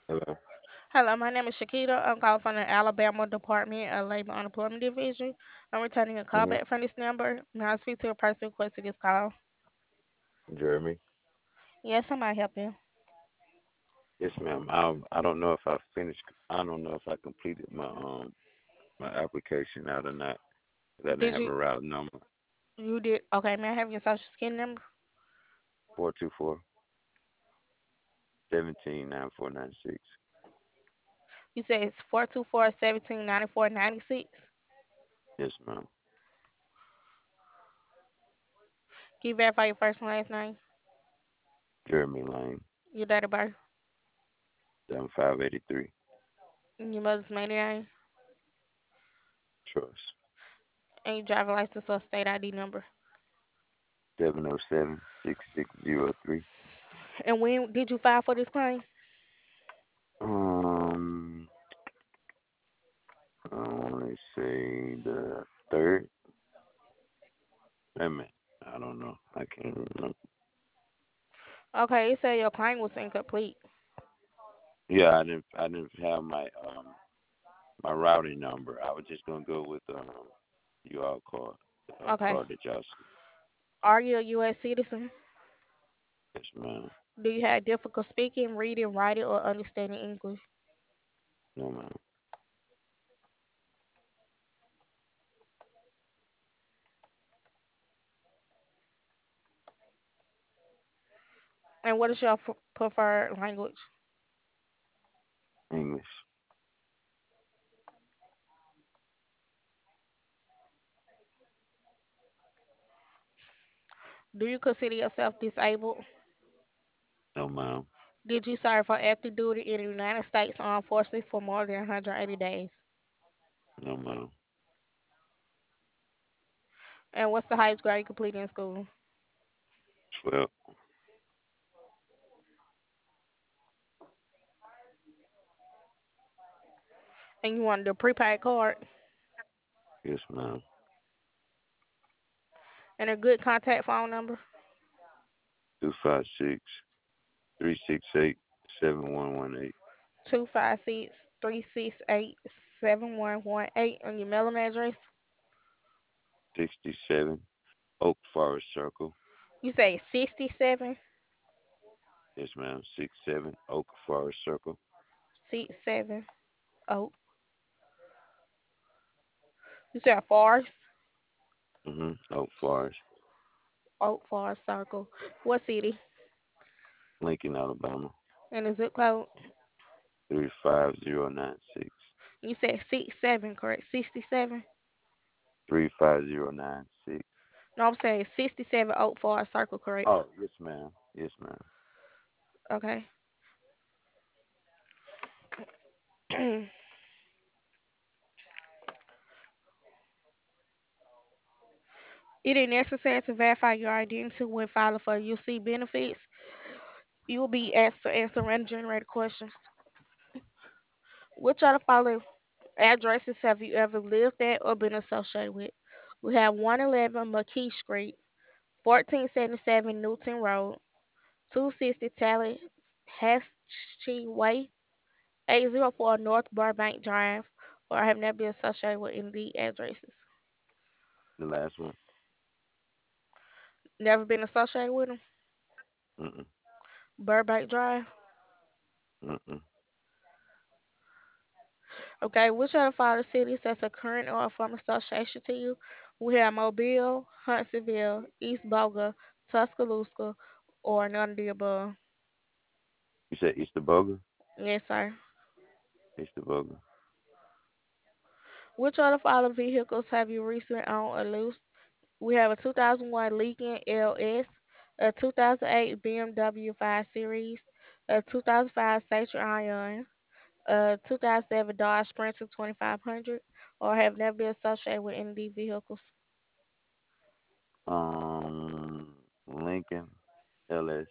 Hello. Hello, my name is Shakita. I'm calling from the Alabama Department of Labor Unemployment Division. I'm returning a call Mm-hmm. back from this number. May I speak to a person requesting this call? Jeremy. Yes, I might help you. Yes, ma'am. I don't know if I finished. I don't know if I completed my application out or not. 'Cause I didn't Did have you? a route number. You did? Okay, may I have your social security number? 424-17-9496. You said it's 424-17-94-96. Yes, ma'am. Can you verify your first and last name? Jeremy Lane. Your date of birth? 7583. And your mother's maiden name? Trust. And your driver license or state ID number? 707-6603. And when did you file for this claim? Um, I want to say the third. Wait a minute. I don't know. I can't remember. Okay, it said your claim was incomplete. Yeah, I didn't have my routing number. I was just gonna go with you all card, Okay. card that y'all see. Are you a U.S. citizen? Yes, ma'am. Do you have difficult speaking, reading, writing, or understanding English? No, ma'am. And what is your preferred language? English. Do you consider yourself disabled? No, ma'am. Did you serve for active duty in the United States Armed Forces for more than 180 days? No, ma'am. And what's the highest grade you completed in school? 12. And you wanted a prepaid card Yes, ma'am. and a good contact phone number? 256-368-7118. 256-368-7118 on your mailing address? 67 Oak Forest Circle. You say 67? Yes, ma'am. 67 Oak Forest Circle. 67. Oh, you said Forest? Oak Forest, Oak Forest Circle. What city? Lincoln, Alabama. And the zip code? 35096. You said 67, correct? 67? 35096. No, I'm saying 67 Oak Forest Circle, correct? Oh, yes, ma'am. Yes, ma'am. Okay. It is necessary to verify your identity when filing for UC benefits. You will be asked to answer random generated questions. Which of the following addresses have you ever lived at or been associated with? We have 111 McKee Street, 1477 Newton Road, 260 Tallahatchie Way, 804 North Burbank Drive, or have never been associated with any of the addresses. The last one. Never been associated with them. Mm-mm. Burbank Drive. Mm-mm. Okay, which of the following cities has a current or a former association to you? We have Mobile, Huntsville, East Boga, Tuscaloosa, or none of the above. You said Easter Boga? Yes, sir. Easter Boga. Which of the following vehicles have you recently owned or leased? We have a 2001 Lincoln LS, a 2008 BMW 5 Series, a 2005 Setra Ion, a 2007 Dodge Sprinter 2500, or have never been associated with any of these vehicles. Lincoln LS.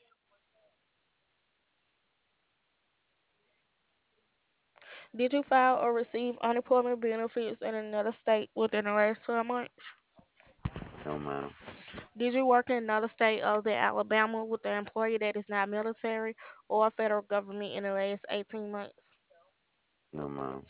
Did you file or receive unemployment benefits in another state within the last 12 months? No, ma'am. Did you work in another state other than Alabama with an employer that is not military or federal government in the last 18 months? No, ma'am.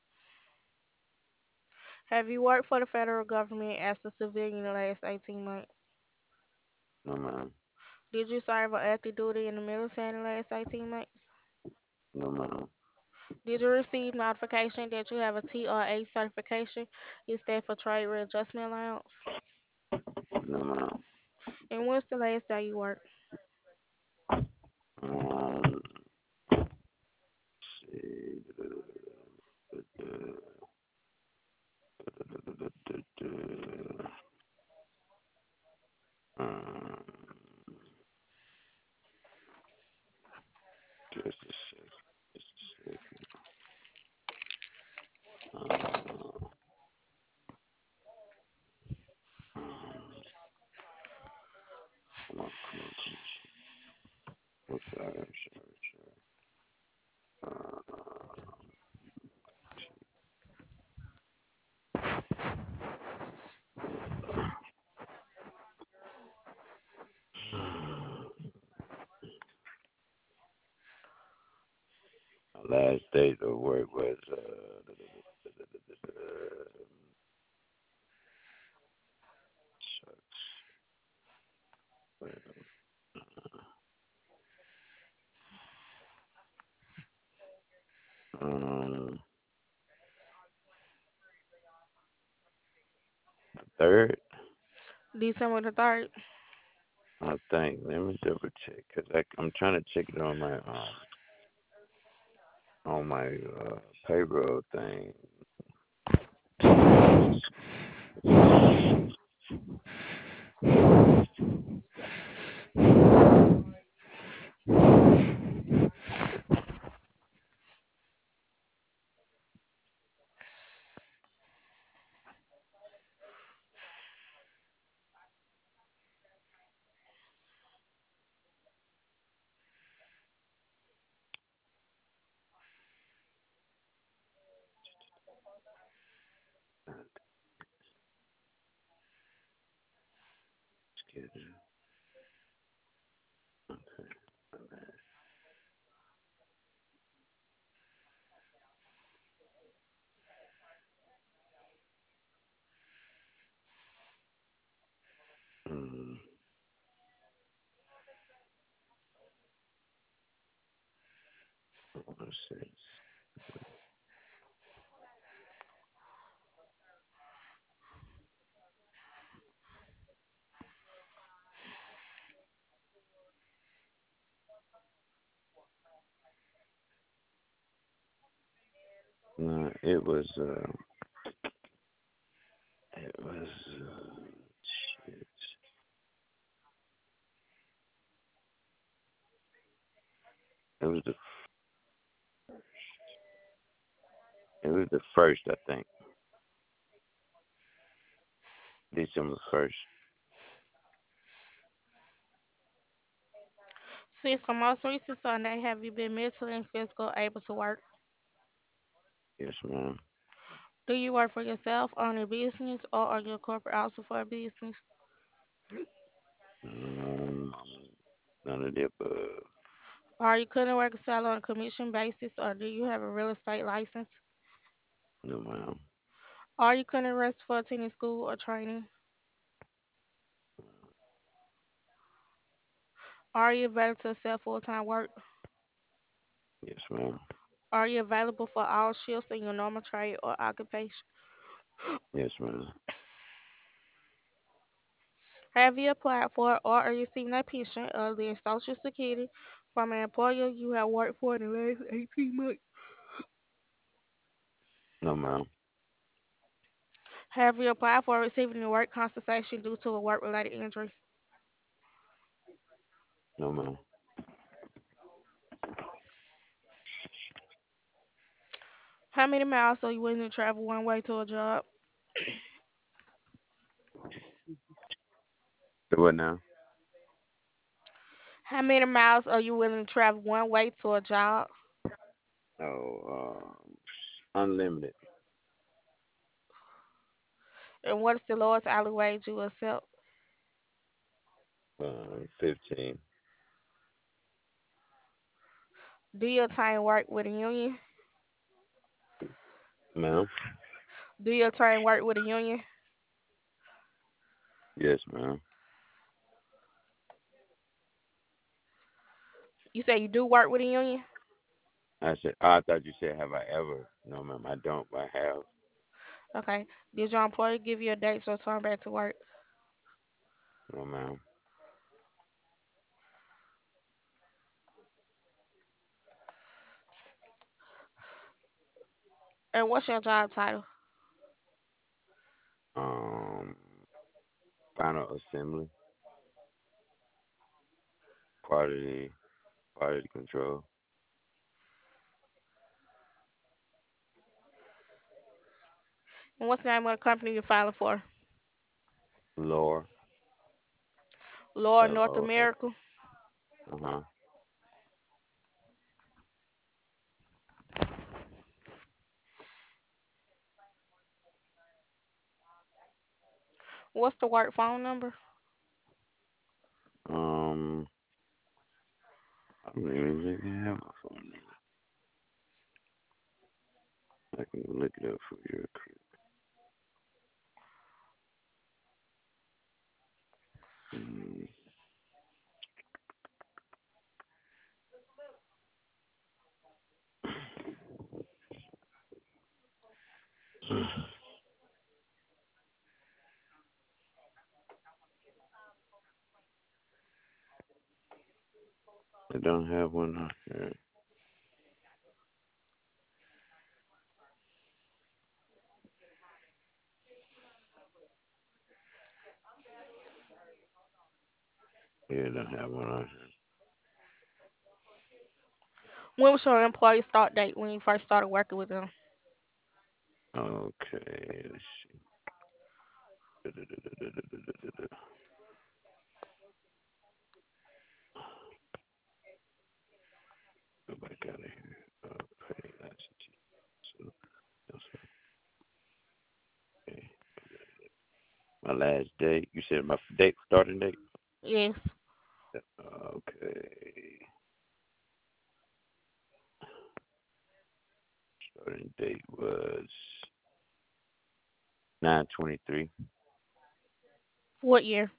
Have you worked for the federal government as a civilian in the last 18 months? No, ma'am. Did you serve or active duty in the military in the last 18 months? No, ma'am. Did you receive notification that you have a TRA certification? Is that for trade readjustment allowance? No, ma'am. And when's the last day you worked? Um, see. Um, just a sec. Just a sec. Uh, come on, come on, come on. I'm sorry, I'm sorry, sorry. My last day of work was shucks. Um, third, December the 3rd. I think. Let me double check because I'm trying to check it on my payroll thing. Schedule. Mm, let's see. No, it was shit. It was the first, I think, December 1st. Since the most recent Sunday, have you been mentally and physically able to work? Yes, ma'am. Do you work for yourself, own a business, or are you a corporate officer for a business? None of the above. Are you currently working salary on a commission basis, or do you have a real estate license? No, ma'am. Are you currently registered for attending school or training? Are you available to accept full-time work? Yes, ma'am. Are you available for all shifts in your normal trade or occupation? Yes, ma'am. Have you applied for or are you receiving a pension other than Social Security from an employer you have worked for in the last 18 months? No, ma'am. Have you applied for receiving a work compensation due to a work-related injury? No, ma'am. How many miles are you willing to travel one way to a job? So what now? How many miles are you willing to travel one way to a job? Oh, unlimited. And what is the lowest hourly wage you accept? 15, Do you attorney work with a union? ma'am. Do you attorney work with a union? Yes, ma'am. You say you do work with a union? I said, I thought you said, have I ever? No, ma'am, I don't, but I have. Okay. Did your employer give you a date to return back to work? No, ma'am. And what's your job title? Um, Final assembly, quality, quality control, And what's the name of the company you're filing for? lore, Lord North LOR. America. Uh-huh. What's the work phone number? Um, I don't even think I have a phone number. I can look it up for you. Mm. I don't have one on here. Yeah, I don't have one on When was your employee start date when you first started working with them? here. Okay, let's see. Go back out of here. Pay license. So, that's okay. My last date. You said my date, starting date? Yes. Okay. Starting date was 9/23, What year?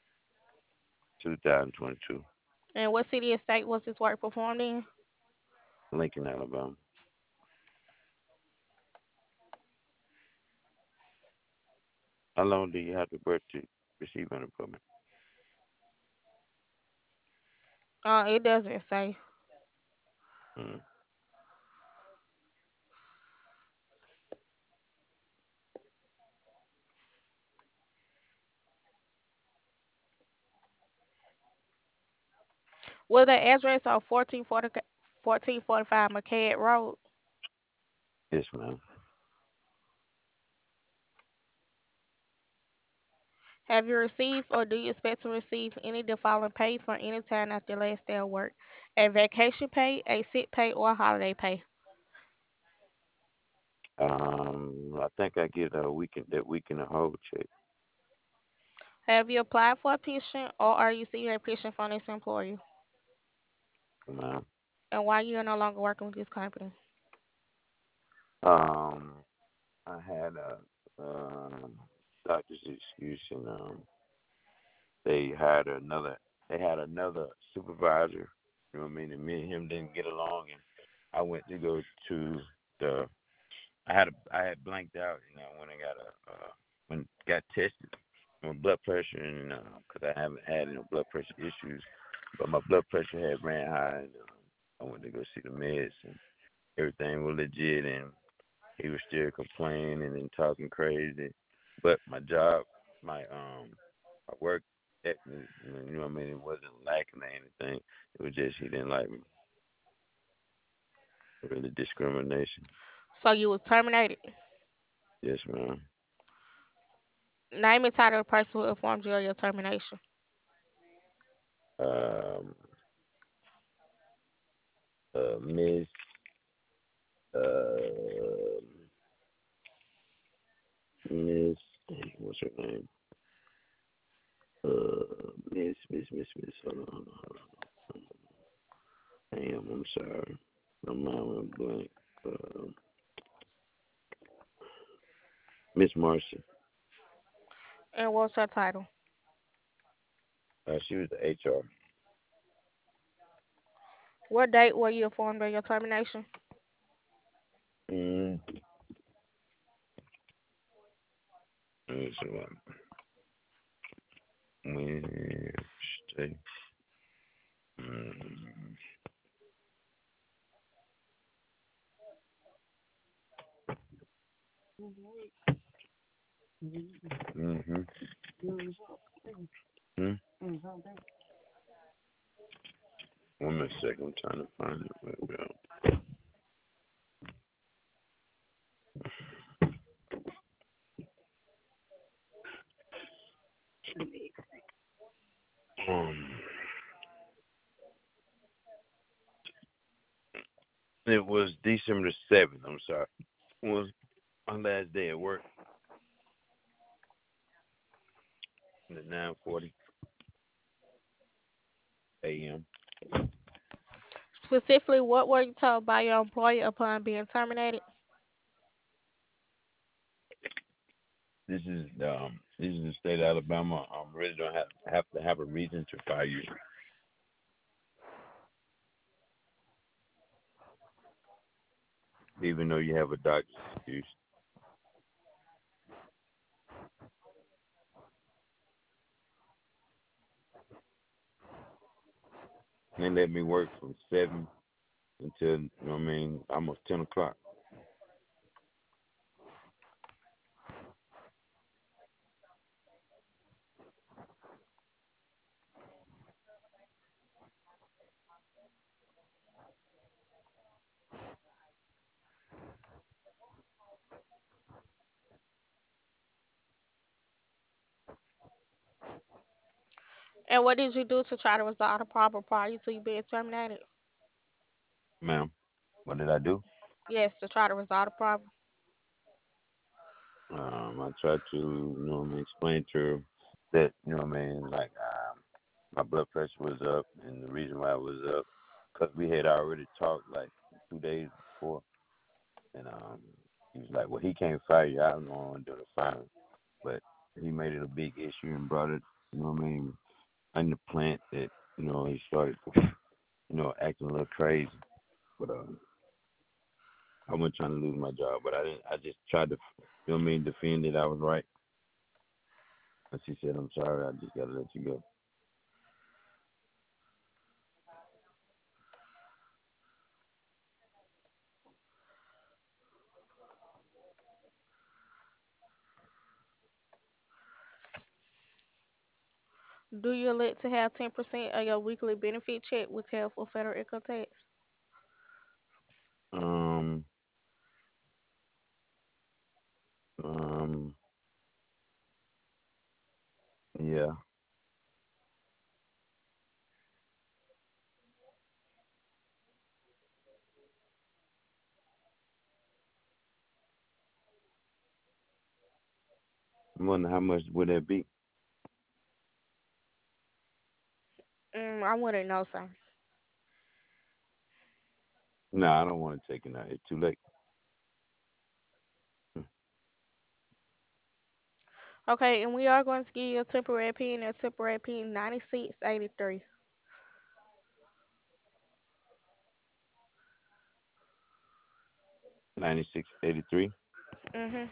2022, And what city or state was this work performed in? Lincoln, Alabama. How long do you have to work to receive unemployment? It doesn't say. Mm. Was the address on 1445 McCad Road? Yes, ma'am. Have you received or do you expect to receive any of the following pay for any time after your last day of work? A vacation pay, a sick pay, or holiday pay? I think I get a weekend that week in a whole check, Have you applied for a pension or are you seeking a pension from this employer? ma'am. And why you are no longer working with this company? Um, I had a doctor's excuse, and they had another they had another supervisor. You know what I mean? And me and him didn't get along, and I went to go to the. I had blanked out, and I went and got a when got tested my blood pressure, and because I haven't had any blood pressure issues, but my blood pressure had ran high, and I went to go see the meds, and everything was legit, and he was still complaining and talking crazy. But my job, my work ethic, you know what I mean, it wasn't lacking or anything. It was just he didn't like me. Really discrimination. So you was terminated. Yes, ma'am. Name and title of the person who informed you of your termination. Um, Miss uh, Miss. what's her name? Miss. Hold on. Damn, I'm sorry. My mind went blank. Uh, Miss Marcy. And what's her title? She was the HR. What date were you informed of your termination? Mm. Let me see what Wednesday. Mm. Mm-hmm. Hmm? 1 minute, second. I'm trying to find it. Where we go. Um, it was December the 7th. I'm sorry. It was my last day at work at 9:40 a.m. Specifically, what were you told by your employer upon being terminated? This is the state of Alabama. Really don't have to have a reason to fire you, even though you have a doctor's excuse. And they let me work from 7 until, almost 10 o'clock. And what did you do to try to resolve the problem prior to you being terminated? Ma'am, what did I do? Yes, to try to resolve the problem. I tried to, explain to her that, like my blood pressure was up, and the reason why it was up, because we had already talked like 2 days before, and he was like, well, he can't fire you. I don't know what to do to fire him, but he made it a big issue and brought it, in the plant that, he started, acting a little crazy, but I wasn't trying to lose my job, but I didn't. I just tried to, defend that I was right. And she said, "I'm sorry. I just gotta let you go." Do you elect to have 10% of your weekly benefit check withheld for federal income tax? Um, um, yeah. I wonder how much would that be? I wouldn't know, sir. No, I don't want to take it now. It's too late. Okay, and we are going to give you a temporary pin, a temporary pin 9683. 9683. Mhm.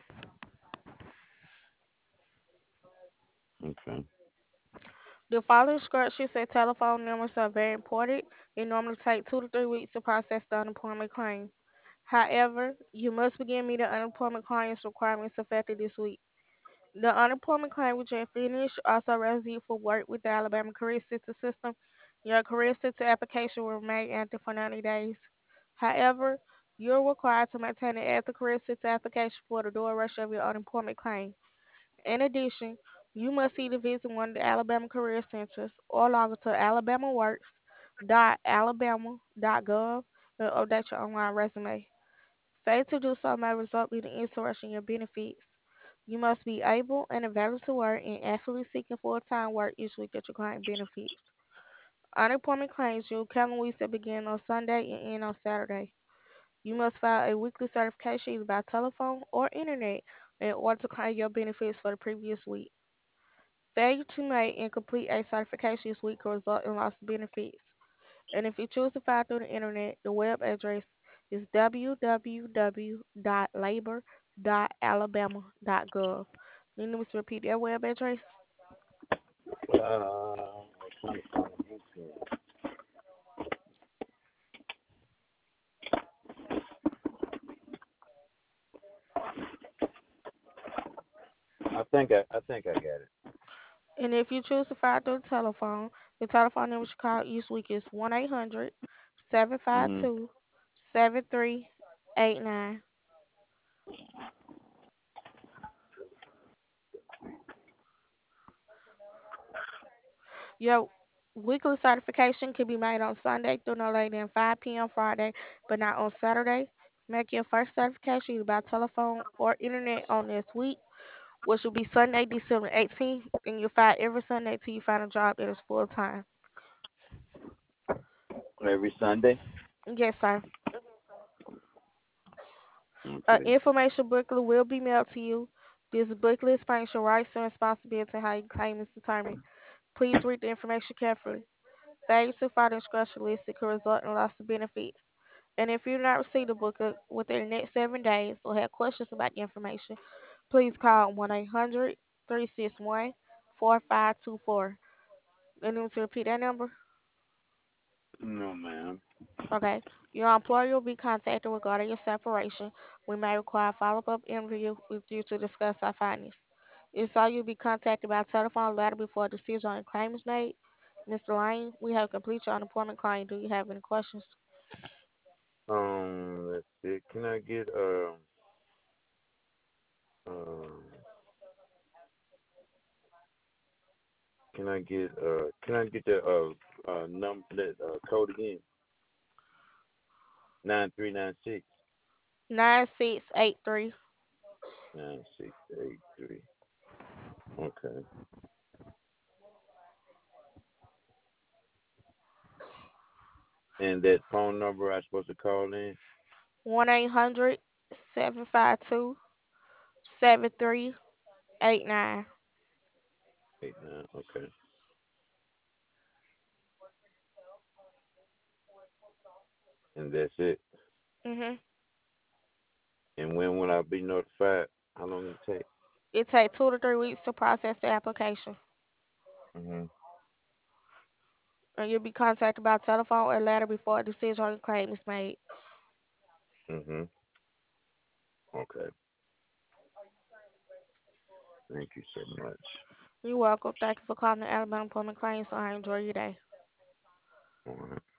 Okay. The following instructions and telephone numbers are very important. It normally takes 2 to 3 weeks to process the unemployment claim. However, you must begin meeting unemployment claims requirements effective this week. The unemployment claim which you finished also requires for work with the Alabama Career Center system. Your Career Center application will remain active for 90 days. However, you're required to maintain an active Career Center application for the duration of your unemployment claim. In addition, you must either visit one of the Alabama Career Centers or log into alabamaworks.alabama.gov and update your online resume. Failure to do so may result in the insurrection of your benefits. You must be able and available to work and actively seeking full-time work each week that your client benefits. Unemployment claims your calendar weeks that begin on Sunday and end on Saturday. You must file a weekly certification either by telephone or internet in order to claim your benefits for the previous week. Failure to make and complete a certification each week could result in loss of benefits. And if you choose to file through the internet, the web address is www.labor.alabama.gov. You need me to repeat that web address? Trying to find a YouTube. I think I got it. And if you choose to file through the telephone number you call each week is 1-800 Mhm. 752 7389. Your weekly certification can be made on Sunday through no later than 5 p.m. Friday, but not on Saturday. Make your first certification either by telephone or internet on this week, which will be Sunday, December 18th, and you'll file every Sunday till you find a job that is full time. Every Sunday. Yes, sir. An Okay. information booklet will be mailed to you. This booklet explains your rights and responsibilities and how your claim is determined. Please read the information carefully. Failure to follow the instruction list could result in loss of benefits. And if you do not receive the booklet within the next 7 days or have questions about the information, please call 1-800 361 4524. And then to repeat that number, No, ma'am. okay. Your employer will be contacted regarding your separation. We may require a follow-up interview with you to discuss our findings. If so, you'll be contacted by telephone letter before a decision on your claim is made. Mr. Lane, we have completed your unemployment claim. Do you have any questions? Let's see. Um can I get the number that code again? 9396 9683. 9683. Okay. And that phone number I supposed to call in? 1-800-752-7389. 89. Okay. And that's it. Mhm. And when will I be notified? How long it take? It takes 2 to 3 weeks to process the application, Mhm. and you'll be contacted by telephone or letter before a decision on your claim is made. Mhm. Okay. Thank you so much. You're welcome. Thank you for calling the Alabama Employment Claims. So I enjoy your day. All right.